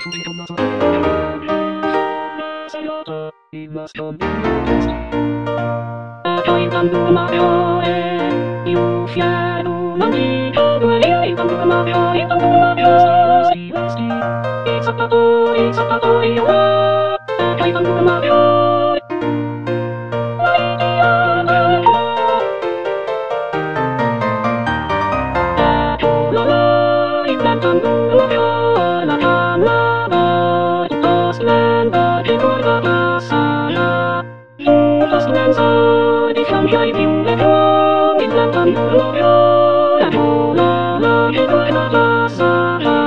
Tôi cầm đùa mà thôi, yêu xa đùa mang đi thôi đùa đi cầm đùa mà thôi, cầm đùa mà thôi. It's a tôi yêu hoa, tôi cầm đùa mà thôi. Hãy subscribe cho kênh Ghiền Mì Gõ để không bỏ lỡ những video hấp dẫn.